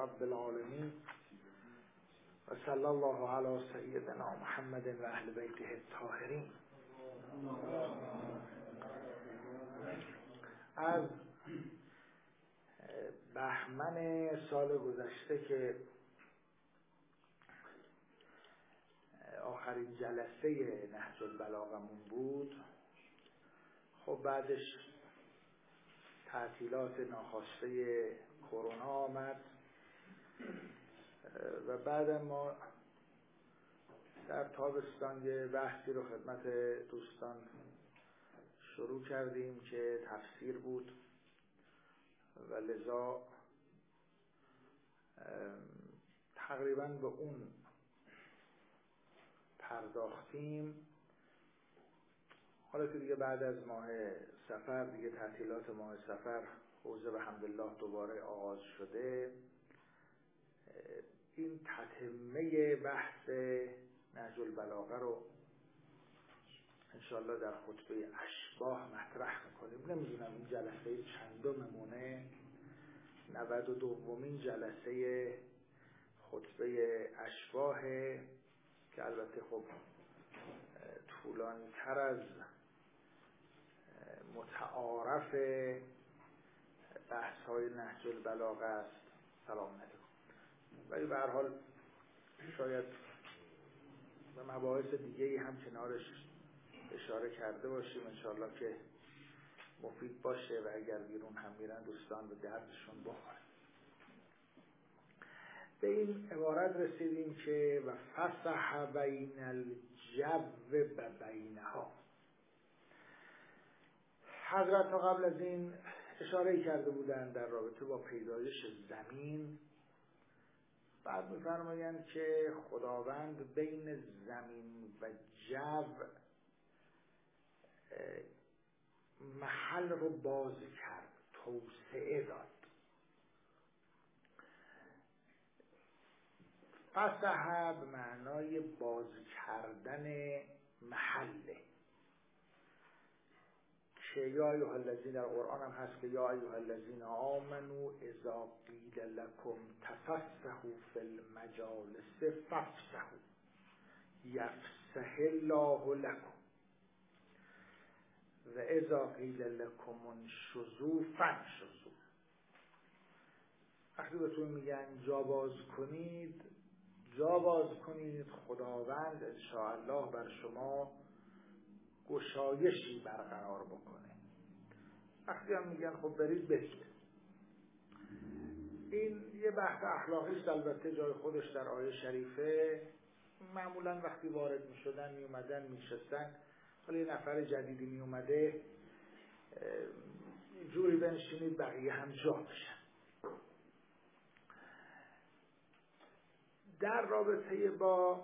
رب العالمین و صلی الله علی سیدنا محمد و اهل بیته الطاهرین. از بهمن سال گذشته که آخرین جلسه نهج البلاغمون بود، خب بعدش تعطیلات ناخواسته کرونا آمد و بعد ما در تابستان یه بحثی رو خدمت دوستان شروع کردیم که تفسیر بود و لذا تقریبا به اون پرداختیم. حالا که دیگه بعد از ماه سفر، دیگه تعطیلات ماه سفر حوزه بحمدالله دوباره آغاز شده، این تتمه بحث نهج البلاغه رو انشاءالله در خطبه اشباح مطرح میکنیم. نمیدونم این جلسه چندممونه، 92مین جلسه خطبه اشباح که البته خب طولانی تر از متعارف بحث های نهج البلاغه است. سلام علیکم. ولی به هر حال شاید به مباحث دیگه‌ای هم کنارش اشاره کرده باشیم انشاءالله که مفید باشه و اگر بیرون هم میرن دوستان به دردشون بخوره. به این عبارت رسیدیم که و فسح بین الجو و بینها. حضرت قبل از این اشاره کرده بودند در رابطه با پیدایش زمین. بعد می‌فرمایند که خداوند بین زمین و جو محل رو باز کرد، توسعه داد. فسح به معنای باز کردن محله که یا ایها الذین، در قرآن هم هست که یا ایها الذین آمنوا اذا قیل لکم تفسحوا فی المجالس فافسحوا یفسح الله لکم و اذا قیل لکم انشزوا فانشزوا. وقتی بهتون میگن جا باز کنید، جا باز کنید. خداوند انشاءالله بر شما گشایشی برقرار بکنه. وقتی هم میگن خب برید. این یه بحث اخلاقی است، البته جای خودش در آیه شریفه. معمولا وقتی وارد میشدن، میومدن، میشستن، حالا یه نفر جدیدی میومده، جوری بنشینید بقیه هم جا بشن. در رابطه با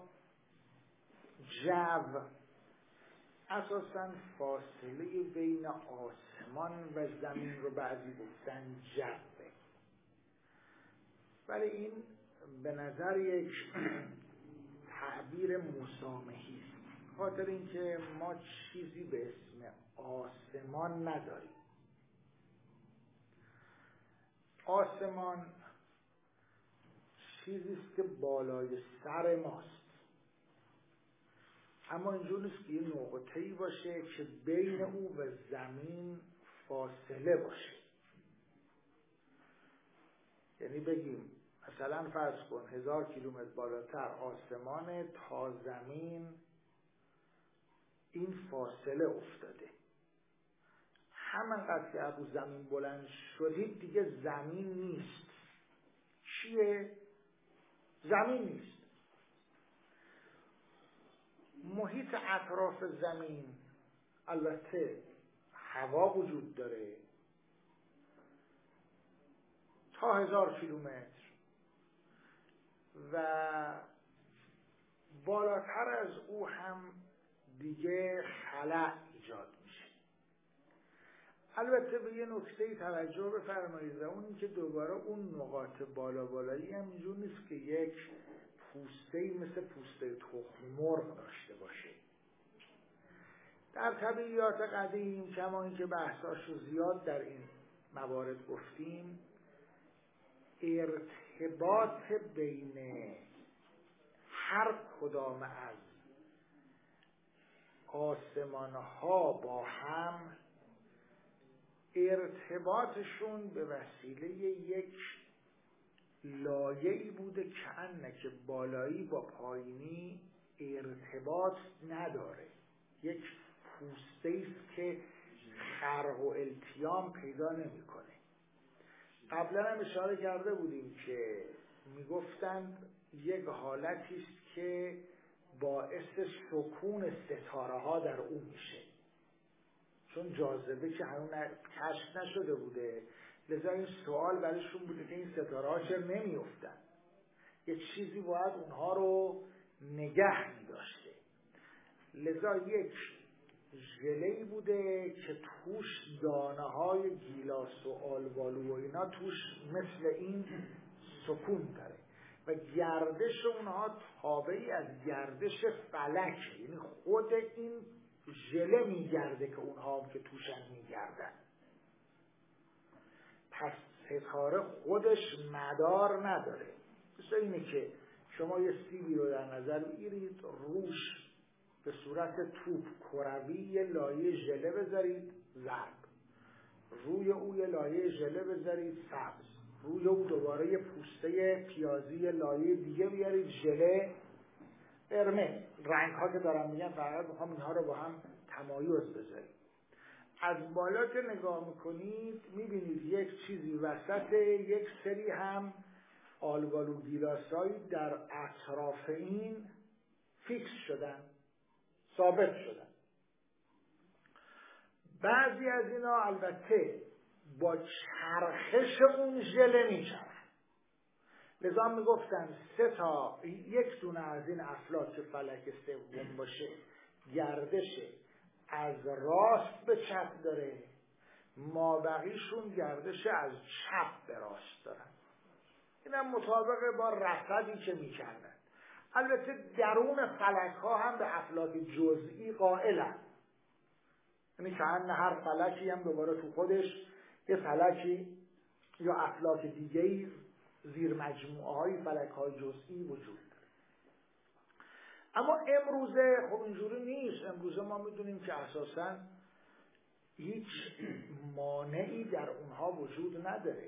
جو، اساساً فاصله بین آسمان و زمین رو بعضی گفتن جوه، ولی این به نظر یک تعبیر مسامحی است، خاطر اینکه ما چیزی به اسم آسمان نداریم. آسمان چیزی است که بالای سر ماست، اما اینجور نیست که یه نقطه‌ای باشه که بین او و زمین فاصله باشه. یعنی بگیم مثلا فرض کن 1000 کیلومتر بالاتر آسمان تا زمین این فاصله افتاده. همانقدر که از زمین بلند شدید دیگه زمین نیست. چیه؟ زمین نیست. محیط اطراف زمین البته هوا وجود داره تا 1000 کیلومتر و بالاتر از او هم دیگه خلأ ایجاد میشه. البته به یه نکته توجه بفرمایید، و اون که دوباره اون نقاط بالایی هم اینجور نیست که یک پوسته‌ای مثل پوسته تخم مرغ داشته باشه. در طبیعیات قدیم، کما اینکه بحثاشو زیاد در این موارد گفتیم، ارتفاع ارتباط بین هر کدام از آسمان‌ها با هم ارتباطشون به وسیله یک لایه‌ای بوده که انکه بالایی با پایینی ارتباط نداره، یک پوسته‌ای است که خرق و التیام پیدا نمی‌کنه. قبلا هم اشاره کرده بودیم که میگفتند یک حالتی است که باعث سکون ستاره ها در اون میشه، چون جاذبه که هنوز کشف نشده بوده، لذا این سوال برایشون بوده که این ستاره ها چرا نمیافتن، یه چیزی باید اونها رو نگه می‌داشته. لذا یک ژله‌ای بوده که توش دانه‌های گیلاس و آلبالو و اینا توش مثل این سکون داره و گردش اونها تابعی از گردش فلک، یعنی خود این ژله میگرده که اونها هم که توشن میگردن. پس ستاره خودش مدار نداره. مثل اینه که شما یه سیبی رو در نظر بگیرید، روش به صورت توپ کروی یه لایه ژله بذارید زرد، روی او یه لایه ژله بذارید سبز، روی او دوباره یه پوسته پیازی یه لایه دیگه بیارید ژله قرمز. رنگ ها که دارم میگم فقط میخوام اینها رو با هم تمایز بذارید. از بالا که نگاه میکنید میبینید یک چیزی وسط، یک سری هم آلبالو گیلاسایی در اطراف این فیکس شدن، ثابت شدن. بعضی از اینا البته با چرخش اون ژله میچرخن. لذا میگفتن یک دونه از این افلاک فلک سوم باشه گردش از راست به چپ داره، مابقیشون گردش از چپ به راست دارن. اینم مطابق با رصدی که میکردن. البته درون فلک ها هم به افلاک جزئی قائلن، یعنی که هر فلکی هم دوباره تو خودش یه فلکی یا افلاک دیگه‌ای زیر مجموعه های فلک های جزئی وجود داره. اما امروزه خب اینجوری نیست. امروزه ما میدونیم که اساساً هیچ مانعی در اونها وجود نداره.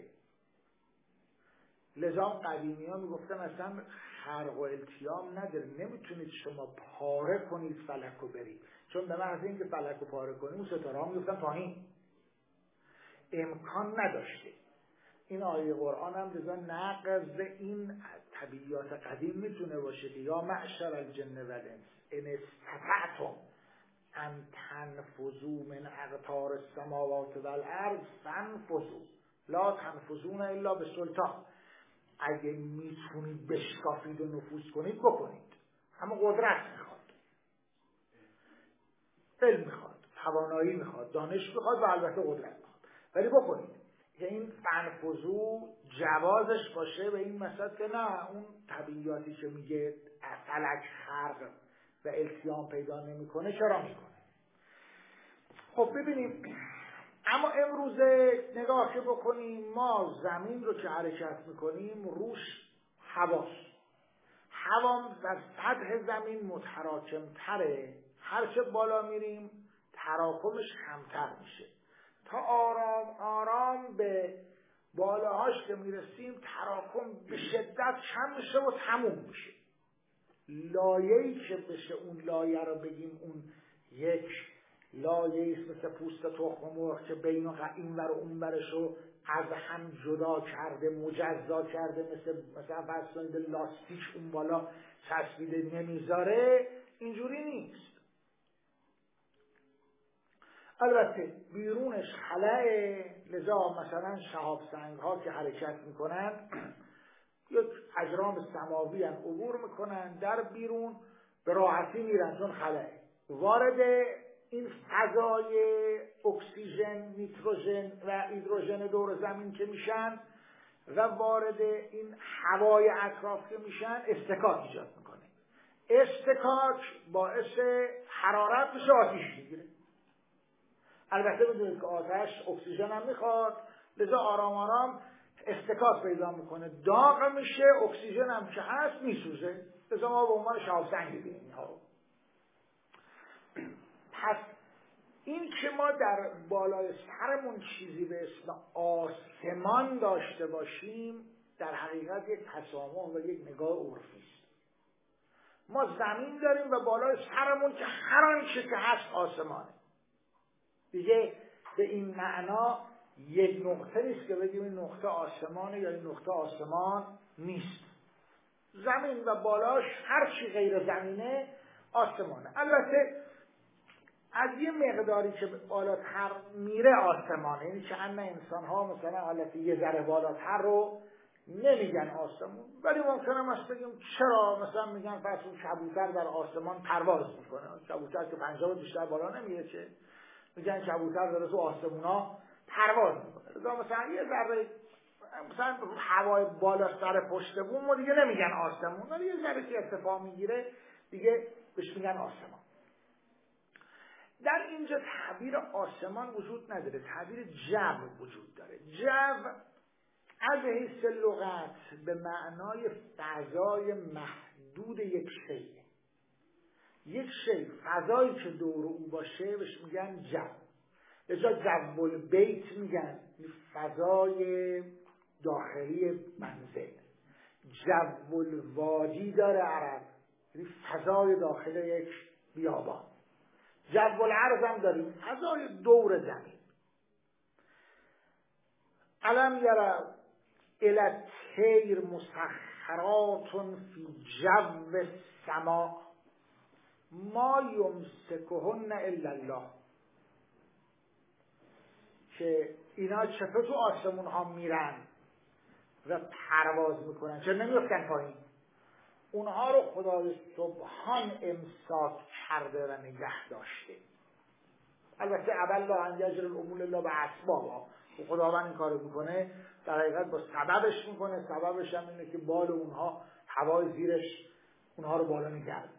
لذا قدیمی ها میگفتن اصلا خرق و التیام نداره، نمیتونید شما پاره کنید فلک رو برید، چون به محض اینکه فلک رو پاره کنید اون ستاره ها میگفتن پایین، امکان نداشته. این آیه قرآن هم جزا نقض این طبیعیات قدیم میتونه باشه که یا معشر الجن و الانس ان استطعتم ان تنفذوا من اقطار السماوات والارض فانفذوا لا تنفذون الا بسلطان. اگه میتونید بشکافید و نفوذ کنید بکنید، اما قدرت میخواد، علم میخواد، توانایی میخواد، دانش میخواد و البته قدرت میخواد، ولی بکنید. که این فنفذو جوازش باشه به این مثلا که نه اون طبیعیاتی که میگه فلک خرق و التیام پیدا نمیکنه چرا میکنه. خب ببینیم، اما امروزه نگاه که بکنیم ما زمین رو که حرکت میکنیم روش هواست، هوا در سطح زمین متراکم تره، هرچه بالا میریم تراکمش کمتر میشه تا آرام آرام به بالاهاش که میرسیم تراکم به شدت کم میشه و تموم میشه. لایه‌ای که بشه اون لایه رو بگیم اون یک لایه‌ای مثل پوست تخم مرغ که بین این ور و اون ورش رو از هم جدا کرده، مجزا کرده، مثلا فرض کنید لاستیک اون بالا چسبیده نمیذاره، اینجوری نیست. البته بیرونش خلأه، لذا مثلا شهاب سنگ ها که حرکت میکنن یک اجرام سماوی هم عبور میکنن در بیرون به راحتی میرن چون خلأه. وارد این فضای اکسیژن، نیتروژن و هیدروژن دور زمین که میشن و وارد این هوای اطراف که میشن اصطکاک ایجاد میکنه. اصطکاک باعث حرارت میشه، آتش میگیره. البته بدونید که آتش اکسیژن هم میخواد، لذا آرام آرام استکاک پیدا میکنه، داغ میشه، اکسیژن هم که هست میسوزه. لذا ما به عنوان شهاب سنگ می‌بینیم اینها رو. پس این که ما در بالای سرمون چیزی به اسم آسمان داشته باشیم در حقیقت یک تسامح و یک نگاه عرفی است. ما زمین داریم و بالای سرمون که هر آنچه که هست آسمانه. دیگه به این معنا یک نقطه نیست که بگیم این نقطه آسمانه یا این نقطه آسمان نیست. زمین و بالاش هر چی غیر زمینه آسمانه. البته از یه مقداری که بالاتر میره آسمانه، یعنی که انسان ها مثلا حالت یه ذره بالاتر رو نمیگن آسمون، ولی ممکنه مثلا بگیم چرا مثلا میگن پس اون کبوتر در آسمان پرواز میکنه، کبوتر که پنجاه بیشتر بالا نمیره چه، میگن کبوتر داره تو آسمونا پرواز میکنه. مثلا یه ذره مثلا هوای بالا سر پشت بوم ما دیگه نمیگن آسمون، ولی یه ذره که ارتفاع میگیره دیگه بهش میگن آسمان. در اینجا تعبیر آسمان وجود نداره، تعبیر جو وجود داره. جو از حیث لغت به معنای فضای محدود یک شیء. یک شیء فضایی که دور او باشه بهش میگن جو. به جای جو البیت میگن فضای داخلی منزل. جو الوادی داره عرب، یعنی فضای داخل یک بیابان. جو الارض هم داریم، فضای دور زمین. علم یرى الی الطیر مسخرات فی جو السماء ما یمسکهن الا الله. که اینا چطور تو آسمون ها میرن و پرواز میکنن، چرا نمیفتن پایین؟ اونها رو خدای سبحان امساک کرده و نگه داشته. البته ابل لا ان یجر الامور الا باسبابها، خداوند این کارو میکنه در حقیقت با سببش میکنه. سببش هم اینه که بال اونها هوای زیرش اونها رو بالا میگرد.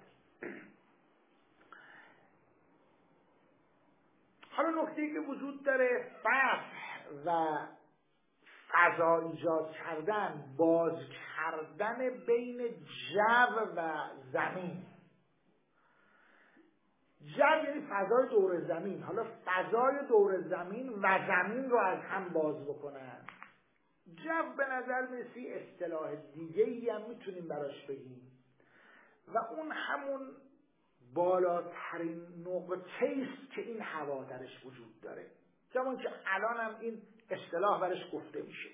حالا نکته‌ای که وجود داره فتح و فضا ایجاد کردن، باز کردن بین جو و زمین. جو یعنی فضای دور زمین. حالا فضای دور زمین و زمین رو از هم باز بکنن. جو به نظر میسی اصطلاح دیگه‌ای هم میتونیم براش بگیم و اون همون بالاترین نقطه‌ای است که این هوا درش وجود داره، همون که الان هم این اصطلاح برش گفته میشه.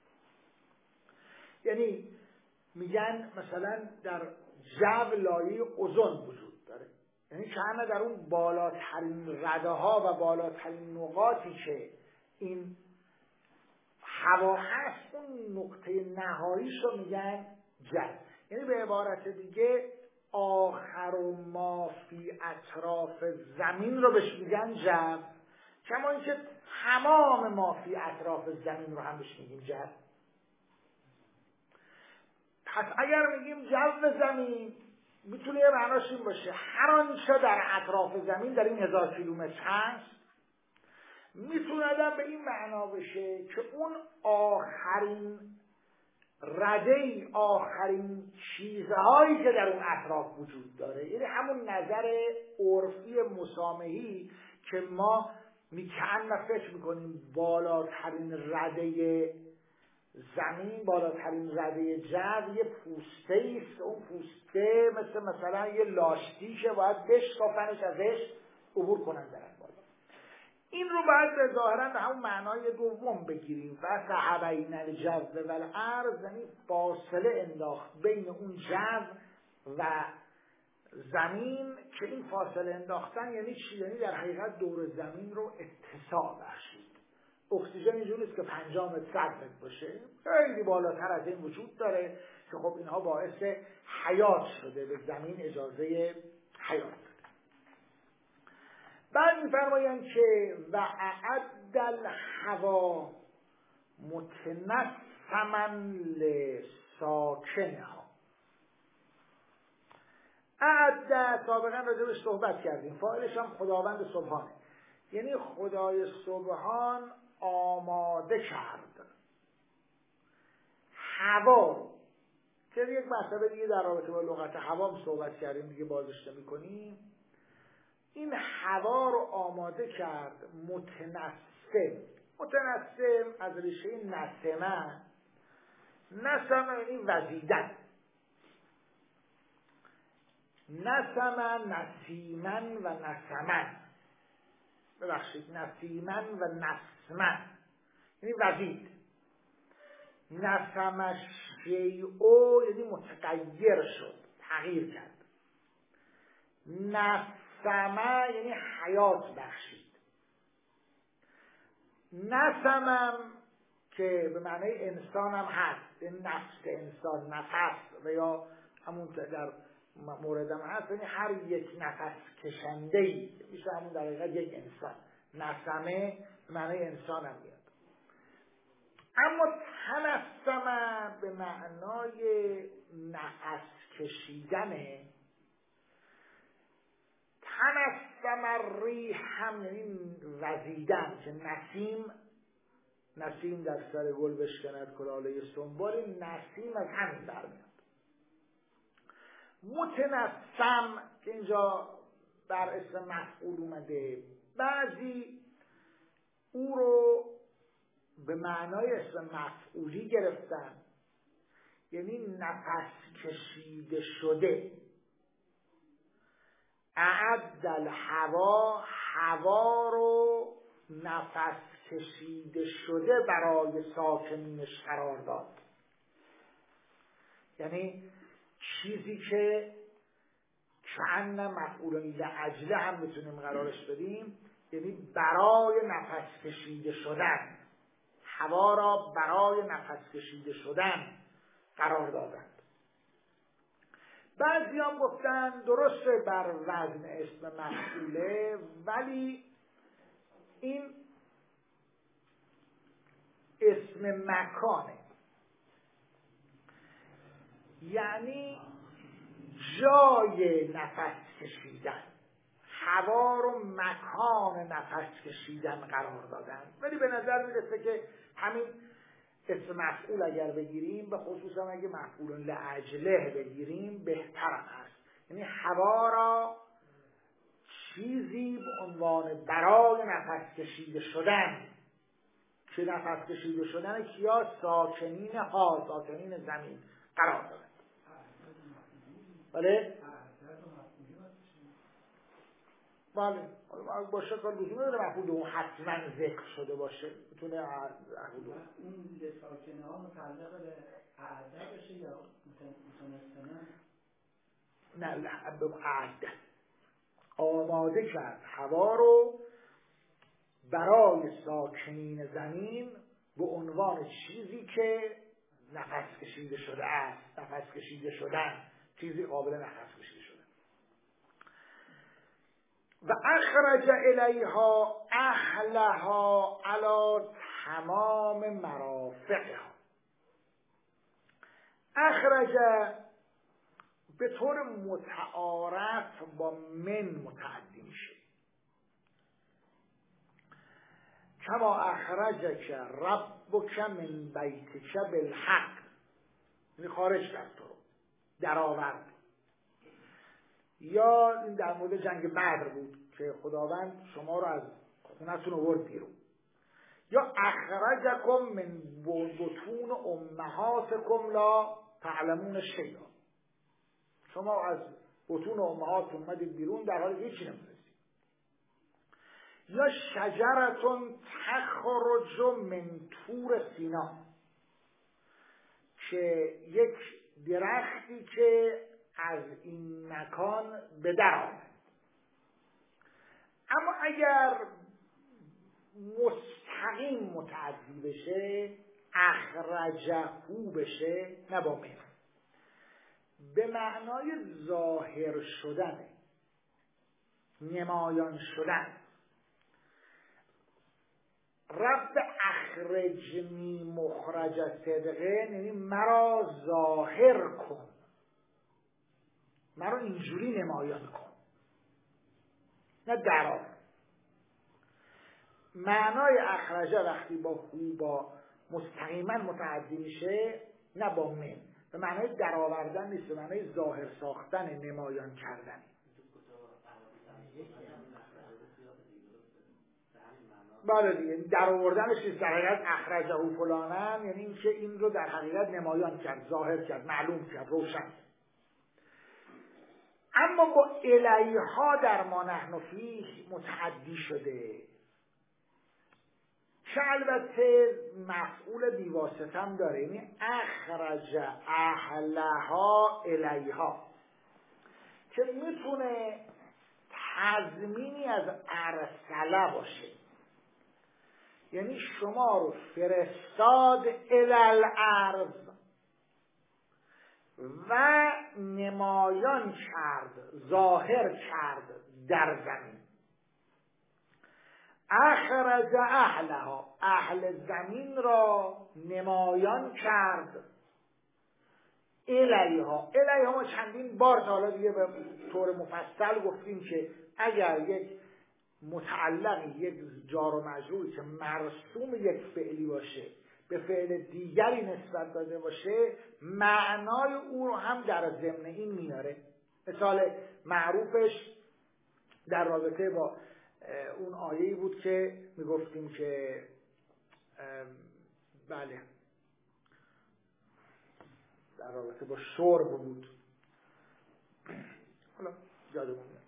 یعنی میگن مثلا در جو لایه اوزون وجود داره، یعنی که همه در اون بالاترین رده ها و بالاترین نقاطی که این هوا هست اون نقطه نهاییش رو میگن جو. یعنی به عبارت دیگه آخر و ما فی اطراف زمین رو بهش میگن جو، کما اینکه تمام ما فی اطراف زمین رو هم بهش میگیم جو. پس اگر میگیم جو زمین میتونه یه معناش این باشه هر آنچه در اطراف زمین در این 1000 کیلومتر هست. میتونه به این معنا بشه که اون آخرین رده، آخرین چیزهایی که در اون اطراف وجود داره، یعنی همون نظر عرفی مسامحی که ما میکنن فکر میکنیم بالاترین رده زمین، بالاترین رده جو یه پوسته است. اون پوسته مثلا یه لاستیکه، باید بشکافنش ازش عبور کنن برن بالا. این رو باید به ظاهرا به همون معنای دوم بگیریم. فسع بین الجو و الارض، یعنی فاصله انداخت بین اون جو و زمین. که این فاصله انداختن یعنی چی؟ یعنی در حقیقت دور زمین رو اتساع بخشید. اکسیژن اینجوری است که 50 متر 100 متر باشه، خیلی بالاتر از این وجود داره که خب اینها باعث حیات شده، به زمین اجازه حیات. بعد می‌فرمایند که و اعد الهوا متنسما لساکنها. اعد سابقا راجعش صحبت کردیم، فاعلش هم خداوند سبحانه، یعنی خدای سبحان آماده کرد. هوا که یک مسئله دیگه در رابطه با لغت هوا هم صحبت کردیم دیگه بازش نمی‌کنیم. این هوا رو آماده کرد متنسم. متنسم از ریشه نسمه، نسمه یعنی وزیدن، نسمه نسیمن و نسمن، ببخشید نسیمن و نسمن یعنی وزید. نسمه شیئو یعنی متغیر شد، تغییر کرد. نسمه یعنی حیات بخشید. نسمم که به معنی انسان هم هست، نفس انسان، نفس، و یا همون که در موردم هست یعنی هر یک نفس کشنده‌ای میشه همون در حقیقت یک انسان. نسمه به معنی انسان هم میاد. اما تنسمه به معنای نفس کشیدنه. تنسم ریح هم یعنی وزیدن، که نسیم در سر گل بشکند کلاله سنبل، نسیم از همین برمیاد. متنسم که اینجا بر اسم مفعول اومده، بعضی او رو به معنای اسم مفعولی گرفتن، یعنی نفس کشیده شده. اعد الهوا، هوا رو نفس کشیده شده برای ساکنینش قرار داد. یعنی چیزی که کأن مفعول لاجله هم میتونیم قرارش بدیم، یعنی برای نفس کشیده شدن، هوا را برای نفس کشیده شدن قرار دادند. بعضی هم گفتن درسته بر وزن اسم مفعوله، ولی این اسم مکانه، یعنی جای نفس کشیدن، هوا رو مکان نفس کشیدن قرار دادن. ولی به نظر میرسه که همین اسم مفعول اگر بگیریم، به خصوص هم اگه مفعول لاجله بگیریم، بهتر هست. یعنی هوا را چیزی به عنوان برای نفس کشیده شدن، که نفس کشیده شدن کیا؟ ساکنین ها، ساکنین زمین قرار دادن. بله؟ بله باشه، کار لزومی داره مفعول اون حتما ذکر شده باشه، میتونه اون ساکنه ها متعلق به اعده بشه یا متنسمه؟ نه، به اعده آماده کرد هوا رو برای ساکنین زمین به عنوان چیزی که نفس کشیده شده است، نفس کشیده شدن، چیزی قابل نفس کشیده شده. و اخرج الیها اهلها علی تمام مرافقها. اخرج به طور متعارف با من متعدی میشه. کما اخرجک ربک من بیتک بالحق، یعنی خارج کرد تو رو، در آورد. یا این در مورد جنگ بدر بود که خداوند شما رو از خونتون آورد بیرون. یا اخرجکم من بطون امهاتکم لا تعلمون شیئا، شما از بطون امهاتون اومدید بیرون در حالی هیچی نمی‌دونید. یا شجرتون تخرج من طور سینا، که یک درختی که از این مکان به در آمد. اما اگر مستقیم متعدی بشه، اخرجهو بشه، نه با من، به معنای ظاهر شدن، نمایان شدن. رب اخرجنی مخرج صدقه، یعنی مرا ظاهر کن، مرا اینجوری نمایان کن، نه درآ. معنای اخرجه وقتی با مستقیما متعدی میشه، نه با من، به معنای درآوردن نیست، به معنای ظاهر ساختن، نمایان کردن. بله دیگه، درآوردنش نیست، در حقیقت اخرجه فلانن، یعنی اینکه این رو در حقیقت نمایان کرد، ظاهر کرد، معلوم کرد، روشن. اما با الیها در ما نحن فیه متعدی شده، که البته مفعول بیواسطه هم داره، یعنی اخرج اهلها الیها، که میتونه تضمینی از ارسله باشه، یعنی شما رو فرستاد الالارض و نمایان کرد، ظاهر کرد در زمین. اخرج اهلها، اهل زمین را نمایان کرد، الیها. الیها ما چندین بار تا حالا دیگه به طور مفصل گفتیم که اگر یک متعلقی، یک جار و مجروری که مرسوم یک فعلی باشه به فعل دیگری نسبت داده باشه، معنای او رو هم در ضمن این میاره. مثال معروفش در رابطه با اون آیه‌ای بود که میگفتیم که بله در رابطه با شرب بود، حالا یادمون میاد.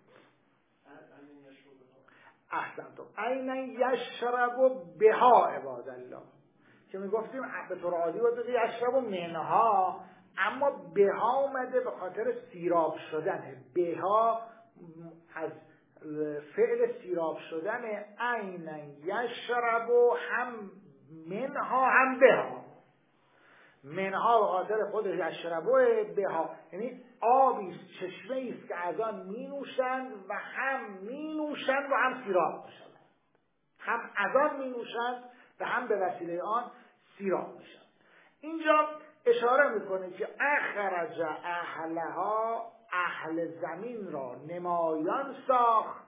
احسنتم. عینا یشرب بها عباد الله، که میگفتیم به طور عادی بود که یشرب منها، اما بها اومده به خاطر سیراب شدنه. بها از فعل سیراب شدن. عینا یشرب هم منها هم بها، منها به خاطر خود یشربه، بها یعنی آبی، چشمه است که از آن می نوشند و هم می نوشند و هم سیراب میشند، هم از آن می نوشند و هم به وسیله آن سیراب میشند. اینجا اشاره میکنه که اخرج اهلها، اهل زمین را نمایان ساخت،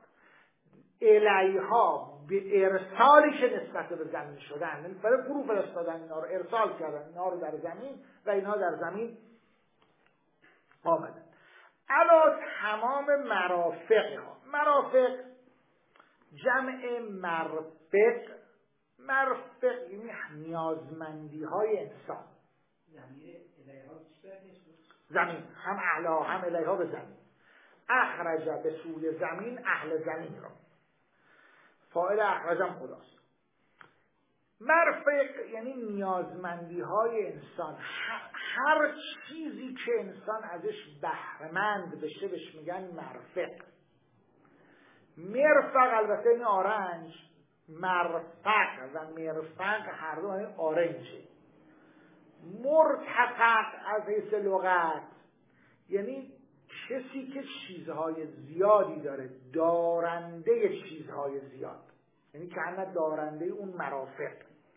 الیها به ارسالی که نسبت به زمین شدن، برای فرو فرستادن اینا رو، ارسال کردن اینا رو در زمین و اینا در زمین آمدن. علا تمام مرافقها، مرافق جمع مرفق، مرفق یعنی نیازمندی های انسان. زمین هم اعلا هم الیها به زمین. اخرج به سوی زمین، اهل زمین را، فاعل اخرجم خداست. مرفق یعنی نیازمندی های انسان، هر چیزی که انسان ازش بهره‌مند بشه بهش میگن مرفق. مرفق البته این آرنج، مرفق و مرفق هر دو این آرنجه. مرتفق از حیث لغت یعنی کسی که چیزهای زیادی داره، دارنده چیزهای زیاد، یعنی که همه دارنده اون مرافق.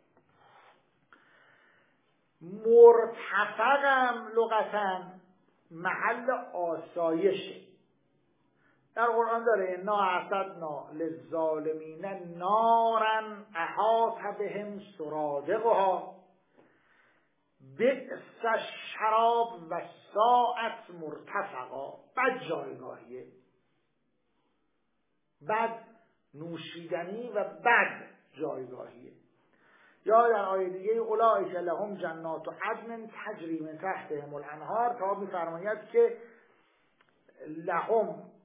مرتفقم لغتاً محل آسایشه. در قرآن داره انا اعتدنا للظالمین نارا احاط بهم سرادقها بئس الشراب و ساعت مرتفقا. بد جایگاهیه، بد نوشیدنی و بد جایگاهیه. یا در آیه دیگه اولئک لهم جنات عدن تجری من تحتهم الانهار، تا می‌فرماید که لهم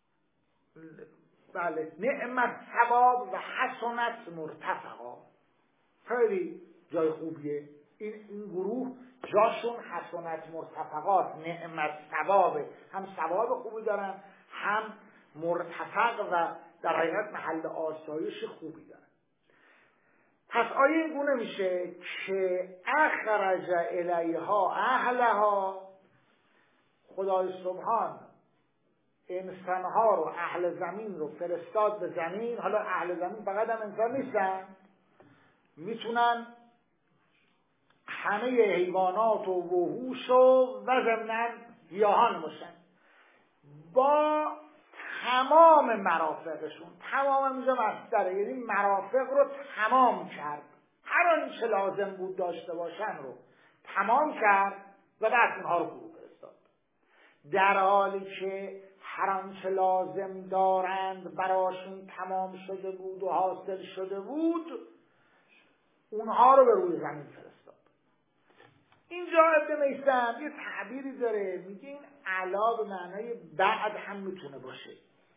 بله نعم الثواب و حسنت مرتفقا، خیلی جای خوبیه. این گروه جاشون حسنت مرتفقات، نعم الثواب، هم ثواب خوبی دارن هم مرتفق و در حقیقت محل آسایش خوبی دارن. پس آیه این گونه میشه که اخرج الیها اهلها، خدای سبحان انسانها رو، اهل زمین رو فرستاد به زمین. حالا اهل زمین فقط هم انسان نیستن، میتونن همه حیوانات و وحوش و ضمناً گیاهان باشن، با تمام مرافقشون. تمام اینجا مصدره، یعنی مرافق رو تمام کرد، هر آنچه لازم بود داشته باشن رو تمام کرد و بعد اونها رو فرو فرستاد، در حالی که هر آنچه لازم دارند براشون تمام شده بود و حاصل شده بود، اونها رو به روی زمین فرستاد. اینجا ابن میثم یه تعبیری داره، میگه این علا به معنای بعد هم میتونه باشه،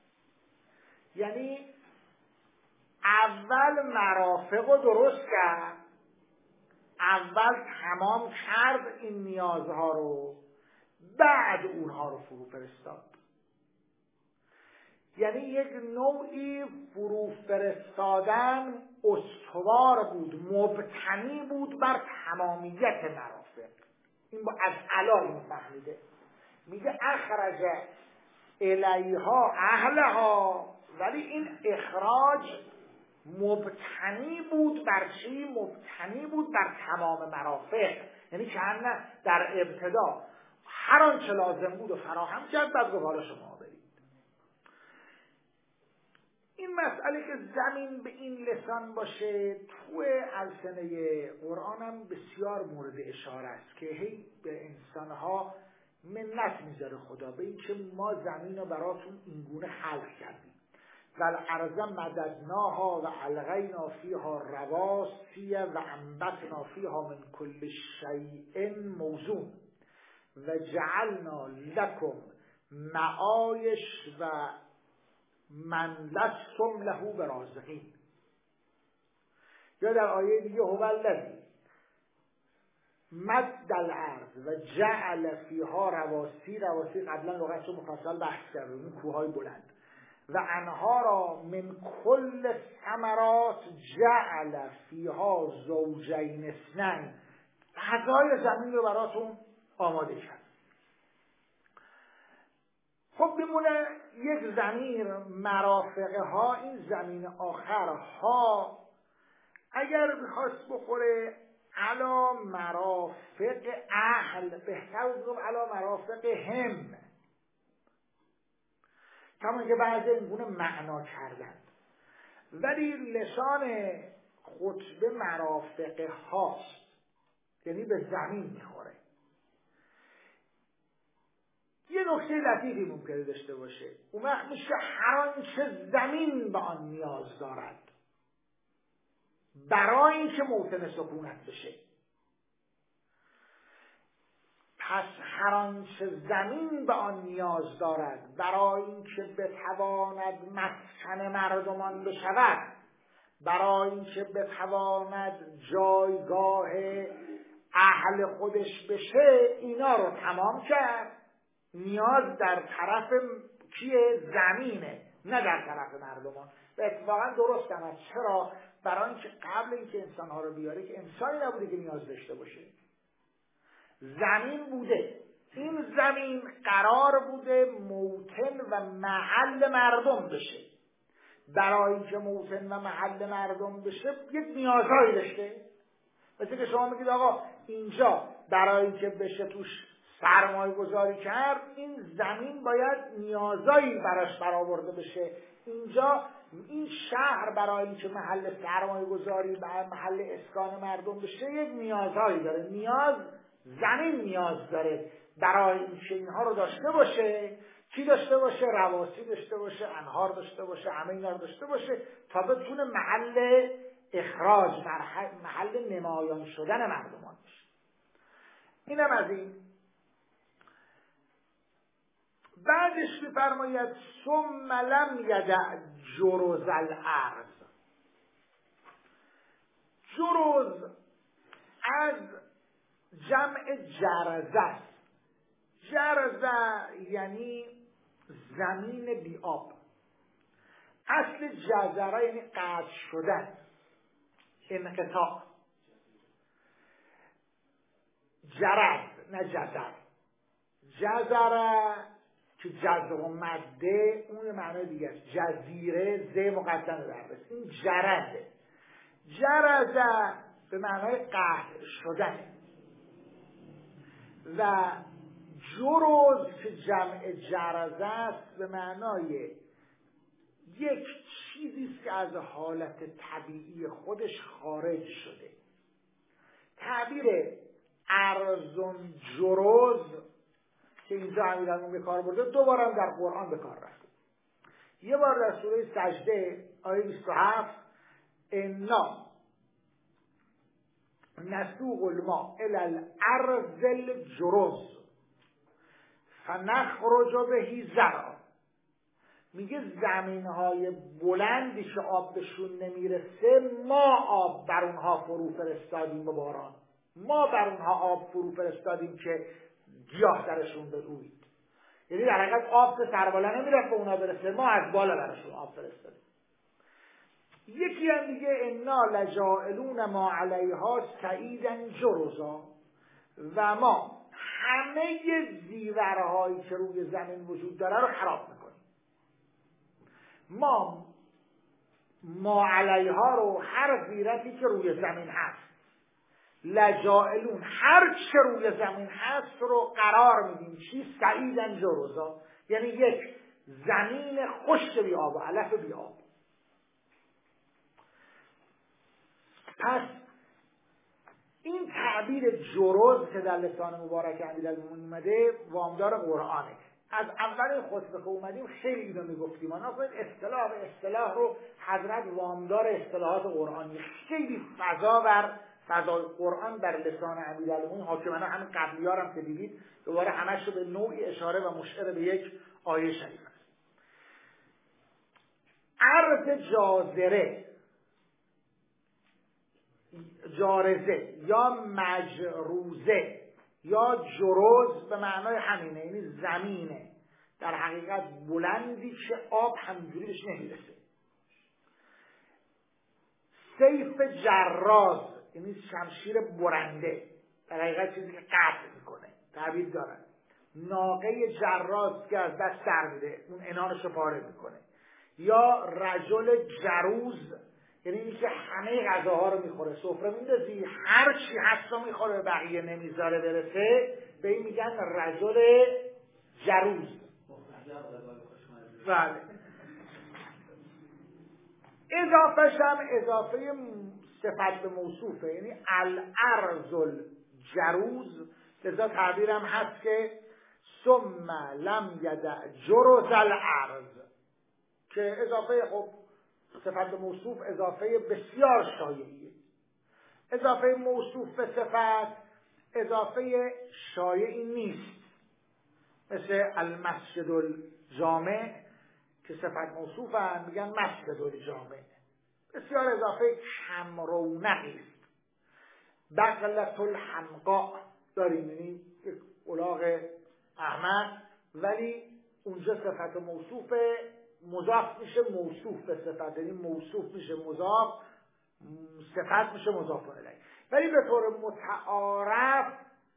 یعنی اول مرافق رو درست کرد، اول تمام کرد این نیازها رو، بعد اونها رو فرو فرستاد. یعنی یک نوعی فرو فرستادن استوار بود، مبتنی بود بر تمامیت مرافق. این با از علا این فهمیده، میگه اخرج الیها اهلها، ولی این اخراج مبتنی بود بر چی؟ مبتنی بود بر تمام مرافق. یعنی که نه در ابتدا هر آنچه لازم بود و فراهم کرد، بعد گفت حالا شما برید. این مسئله که زمین به این لسان باشه تو السنه قرآن هم بسیار مورد اشاره است که هی به انسانها منت میذاره خدا به این که ما زمین رو براتون اینگونه خلق کردیم. والارض مددناها و القینا فیها رواسy و انبتنا فیها من کل شیء موزون و جعلنا لکم معایش و من لستم له برازقین. یا در آیه دیگه هو الذی مد الارض و جعل فیها رواسی قبلا لغتش رو مفصل بحث کردیم، این کوههای بلند، و انهارا من کل ثمرات جعل فیها زوجین اثنین، غذای زمین رو براتون آماده کرد. خب بمونه یک زمین مرافقه ها، این زمین آخر ها اگر بخواست بخوره علا مرافق اهل، بهتر بگم علا مرافق هم، کما که بعضی اینگونه معنا کردن، ولی لسان خطبه مرافق هاست، یعنی به زمین میخوره. یه نکته لطیفی ممکنه داشته باشه، اون وقت میشه هر آنچه زمین به آن نیاز دارد برای اینکه موطن سکونت بشه. پس هر آنچه زمین به آن نیاز دارد برای اینکه بتواند مسکن مردمان بشود، برای اینکه بتواند جایگاه اهل خودش بشه، اینا رو تمام کرد. نیاز در طرف کیه؟ زمینه، نه در طرف مردمان. و اتفاقا درست هم. چرا؟ برای اینکه قبل اینکه انسانها رو بیاره که انسانی نبوده که نیاز داشته باشه، زمین بوده. این زمین قرار بوده موطن و محل مردم بشه. برای اینکه موطن و محل مردم بشه یک نیازهایی داشته. مثل که شما میگید آقا اینجا برای اینکه بشه توش سرمایه گذاری کرد، این زمین باید نیازایی براش برآورده بشه. اینجا این شهر برای اینکه محل سرمایه گذاری و محل اسکان مردم بشه یک نیازهایی داره. نیاز زمین نیاز داره برای اینکه اینها رو داشته باشه. چی داشته باشه؟ رواسی داشته باشه، انهار داشته باشه، همه اینا رو داشته باشه تا بتونه محل اخراج، محل نمایان شدن مردمان بشه. اینم از این. بعدش می‌فرماید ثم لم یدع جرز الارض. جرز از جمع جرزه است. جرزه یعنی زمین بی آب. اصل جزره یعنی قطع شدن، انقطاع. جرز نه جزر. جزره که جزر و مده اون معنی دیگه است. جزیره ز مقدم دربست. این جرزه. جرزه به معنای قطع شدن و جرز که جمع جرزه است به معنای یک چیزی که از حالت طبیعی خودش خارج شده. تعبیر ارزون جروز که اینجا امیرالمومنین به کار برده دوباره در قرآن به کار رفته. یه بار در سوره سجده آیه 27 انا نسوق الماء الی الارض الجرز فنخرج به زرعا، میگه زمینهای بلندی که آب بهشون نمیرسه ما آب بر اونها فرو فرستادیم به باران، ما بر اونها آب فرو فرستادیم که گیاه درشون بروید. یعنی در حقیقت آب که سربالا نمیرفت به اونا برسه، ما از بالا برشون آب فرستادیم. یکی هم دیگه انا لجائلون ما علیها سعیدا جرزا، و ما همه زیورهایی که روی زمین وجود داره رو خراب میکنیم. ما علیها رو هر زیرتی که روی زمین هست، لجائلون هر چه روی زمین هست رو قرار میدیم چی؟ سعیدن جرزا، یعنی یک زمین خشک بی آب و علف بی آب. پس این تعبیر جرز که در لسان مبارک امیرالمومنین اومده وامدار قرآنه. از اول خطبه که اومدیم خیلی اینو میگفتیم، ما نکنید اصطلاح به اصطلاح رو حضرت وامدار اصطلاحات قرآنی، خیلی فضای قرآن در لسان امیرالمومنین حاکمانه. همین قبلیارم که دیدید دوباره همش به نوعی اشاره و مشعر به یک آیه شریف است. ارض جارزه یا مجروزه یا جروز به معنای همینه، یعنی زمینه در حقیقت بلندی که آب همینجوری بهش نمیرسه. سیف جراز یعنی شمشیر برنده، در حقیقت چیزی که قطع میکنه، تعبیر دارن. ناقه جراز که از دست در میده، اون عنانش رو پاره میکنه. یا رجل جروز یعنی اینی که همه غذاها رو میخوره، سفره میندازی هر چی هست رو میخوره، بقیه نمیذاره برسه، به این میگن رجل جروز. بله. اضافهش هم اضافه صفت به موصوفه، یعنی الارض الجروز، لذا تعبیرم هست که ثم لم یدع جرز الارض، که اضافه خب صفت به موصوف اضافه بسیار شایعیه. اضافه موصوف به صفت اضافه شایعی نیست، مثل المسجد الجامع که صفت موصوف هم میگن مسجد الجامع، بسیار اضافه کم رونقی است. بغلة الحمقاء داریم، یعنی یک الاغ احمق، ولی اونجا صفت موصوف مضاف میشه موصوف به صفت، یعنی موصوف میشه مضاف، صفت میشه مضاف الیه. ولی به طور متعارف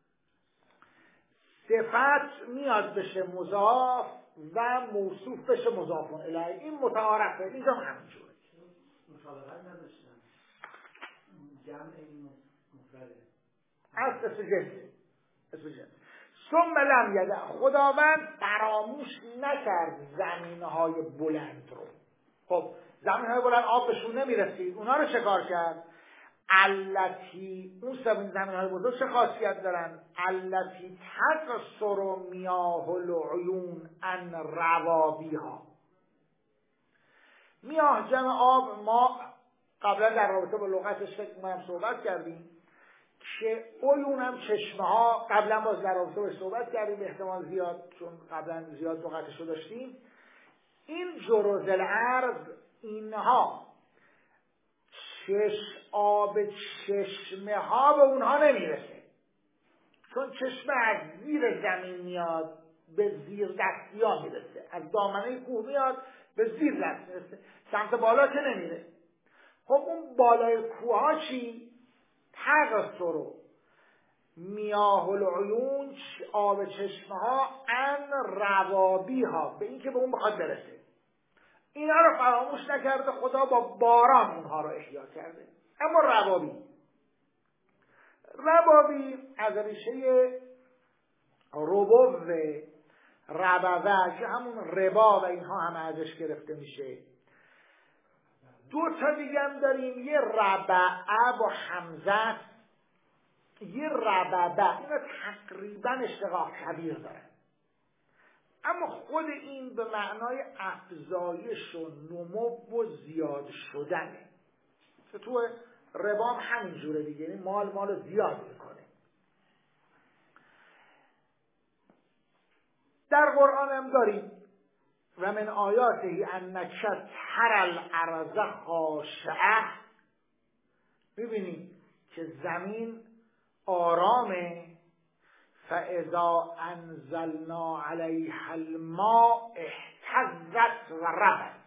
صفت میاد بشه مضاف و موصوف بشه مضاف الیه، این متعارفه، اینجا همینجوره. مطابقت نداشتن جمع این مفرده اسم جنس. ثم لم یدع، خداوند فراموش نکرد زمینهای بلند رو. خب زمینهای بلند آب بهشون نمیرسید، اونا رو چه کار کرد؟ التی، اون زمینهای بزرگ چه خاصیت دارن؟ التی تقصر میاه العیون عن روابیها. میاه جمع آب، ما قبلا در رابطه با لغتش فکر کنم صحبت کردیم که عیون هم چشمه ها، قبلا باز در رابطه باش صحبت کردیم احتمال زیاد، چون قبلا زیاد لغتشو داشتیم. این جرز الارض، اینها آب چشمه ها به اونها نمیرسه، چون چشمه از زیر زمین میاد به زیر دستی ها میرسه، از دامنه کوه میاد به زیر دست میرسه، سمت بالا که نمیره. خب اون بالای کوه ها چی؟ تقصر میاه العیون، آب چشمه ها، ان روابی ها، به این که به اون بخواد برسه. اینا رو فراموش نکرده خدا، با باران اونها رو احیا کرده. اما ربابی از ریشه ربوه که همون ربا و اینها هم ازش گرفته میشه. دو تا دیگه هم داریم، یه ربعه با حمزه یه رببه، اینا تقریبا اشتقاق کبیر داره، اما خود این به معنای افزایش و نمو و زیاد شدنه که تو ربام همین جوره دیگه، یعنی مال رو زیاد میکنه. در قرآن هم داریم و من آیاته انک تری الارض خاشعه، میبینیم که زمین آرامه، فاذا انزلنا علیها الماء اهتزت و ربت،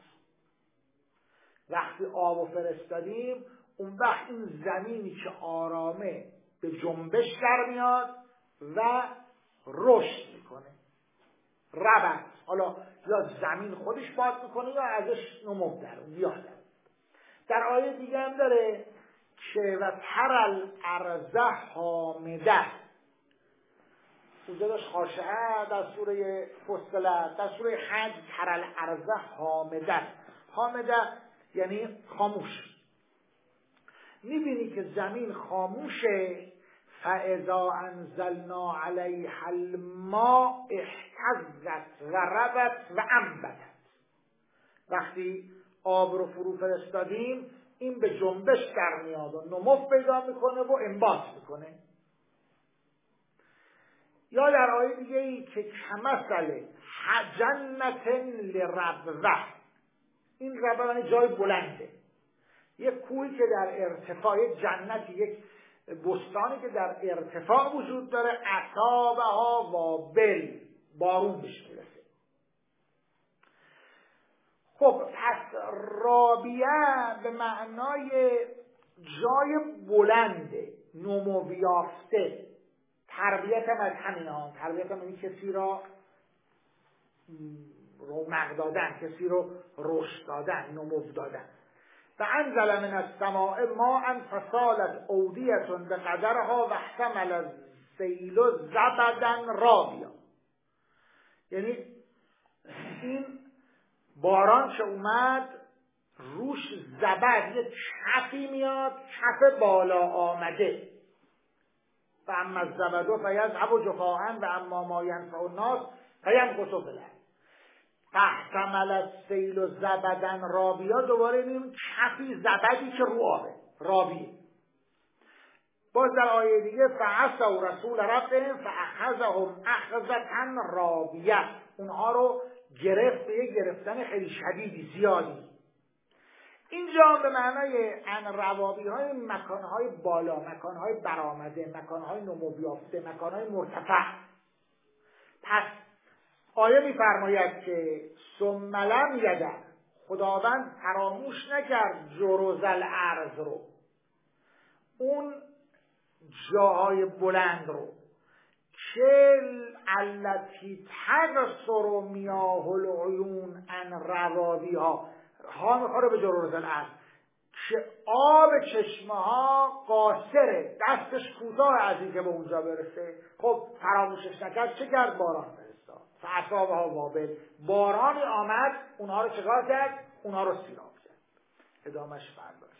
وقتی آب فرستادیم اون وقت این زمینی که آرامه به جنبش در میاد و رشد میکنه. ربت، حالا یا زمین خودش باد میکنه یا ازش نمو در میاد. در آیه دیگه هم داره که و تری الارض حامده، اونجا داشت خاشعه در سوره فصلت، در سوره حج تری الارض حامده. حامده یعنی خاموش. میبینی که زمین خاموشه، فاذا انزلنا علیها الماء اهتزت و ربت و انبتت، وقتی آب رو فرو فرستادیم این به جنبش در میاد و نمو پیدا میکنه و انبات میکنه. یا در آیه دیگه ای که کمثل جنت لربوه، این ربوه یعنی جای بلنده، یک کوهی که در ارتفاع، یک جنتی، یک بستانی که در ارتفاع وجود داره، اصابها وابل، بارون بهش میرسه. خب پس رابیه به معنای جای بلنده، نمو یافته. تربیت هم از همین ها، تربیت هم یعنی کسی را رونق دادن، کسی رو رشد دادن، نمو دادن. و انزل من السماء ماء فسالت اودیة بقدرها و احتمل السیل زبدا رابیا، یعنی این باران که اومد روش زبد، یه کفی میاد، کف بالا آمده. و اما الزبد فیذهب جفاء و اما ما ینفع الناس فیمکث فی الارض. فاحتمل السیل زبدا رابیا، دوباره این کفی زبدی که رو آبه، رابیه. باز در آیه دیگه فعصوا رسول ربهم فاخذهم اخذة رابیه، اونها رو گرفت به یک گرفتن خیلی شدیدی، زیادی. اینجا به معنای روابی های مکانهای بالا، مکانهای برآمده، مکانهای نمو یافته، مکانهای مرتفع. پس آیه می‌فرماید که ثم لم یدع، خداوند فراموش نکرد جرز الارض رو، اون جاهای بلند رو، که التی تقصر میاه العیون عن روابیها، ها میخوره به جرز الارض، که آب چشمه ها قاصره، دستش کوتاه از این که به اونجا برسه. خب فراموشش نکرد، چه کرد؟ باران فرستاد. فاصابها وابل، بارانی آمد، اونها رو چکار کرد؟ اونها رو سیراب کرد. ادامش فرداش.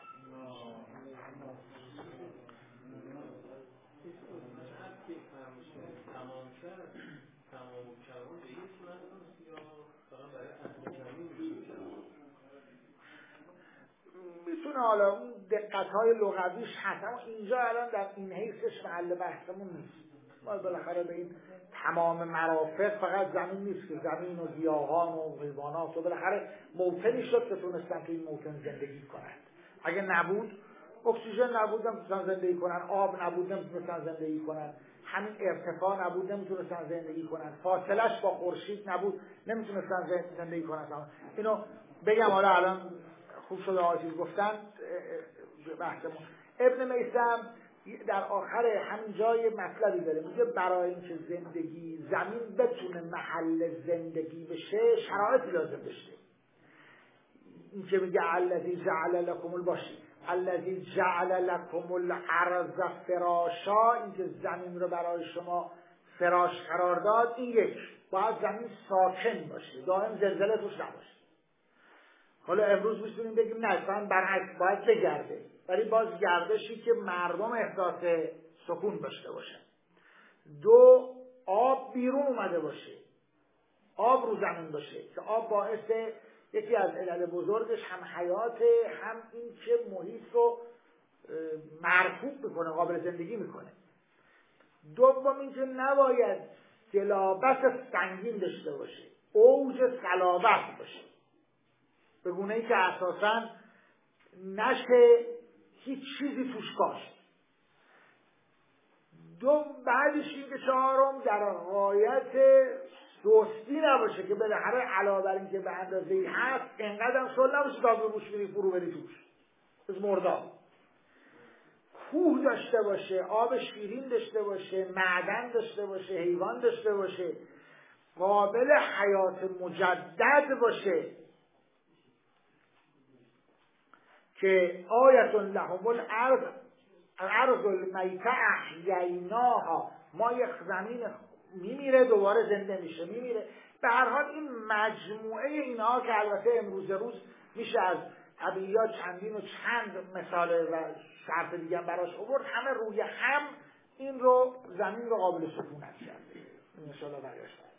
میتونه حالا اون دقت‌های لغویش هست، اما اینجا الان در این حیثش محل بحثمون نیست. ما بالاخره به این تمام مرافق فقط زمین نیست که زمین و گیاهان و حیوانات و بالاخره موطنی شد که تونستن تو این موطن زندگی کنند. اگه نبود، اکسیژن نبود نمیتونن زندگی کنن، آب نبود نمیتونن زندگی کنن، همین ارتفاع نبود نمیتونن زندگی کنن، فاصلش با خورشید نبود نمیتونن زندگی کنن. اینو بگم حالا الان خوب شده آجیز گفتن بحثمون. ابن میثم در آخر همین جای مطلبی داره، میگه برای اینکه زندگی زمین بتونه محل زندگی بشه شرایطی لازم بشه. این که میگه الذی جعل لكم الباشی الذی جعل لكم الارض فراشا، این که زمین رو برای شما فراش قرار داد، این یک باید زمین ساکن باشه، دائم زلزله توش نباشه. حالا امروز میتونیم بگیم نه، اصلا برعکس باید بگرده، ولی باز گردشی که مردم احساس سکون داشته باشن. 2 آب بیرون اومده باشه، آب رو زمین باشه که آب باعث یکی از علل بزرگش هم حیاته، هم این که محیط رو مرطوب میکنه، قابل زندگی میکنه. 2 این که نباید صلابت سنگین داشته باشه، اوج صلابت باشه، به گونه‌ای که اساساً نشه هیچ چیزی توش کاشت. 2 بعدش این که 4 در غایت سستی نباشه که بالاخره علاوه بر این که به اندازه‌ای هست اینقدر هم شل نباشه تا به موش میری فرو بری توش از مرداب. کوه داشته باشه، آب شیرین داشته باشه، معدن داشته باشه، حیوان داشته باشه، قابل حیات مجدد باشه که آیت لهم الارض المیتة احییناها، ما یک زمین میمیره دوباره زنده میشه، میمیره. به هر حال این مجموعه اینها که البته امروز روز میشه از ابیات چندین و چند مثال و شرط دیگه براش آورد، همه روی هم این رو زمین رو قابل سکونت کرده. ان شاء الله برگشت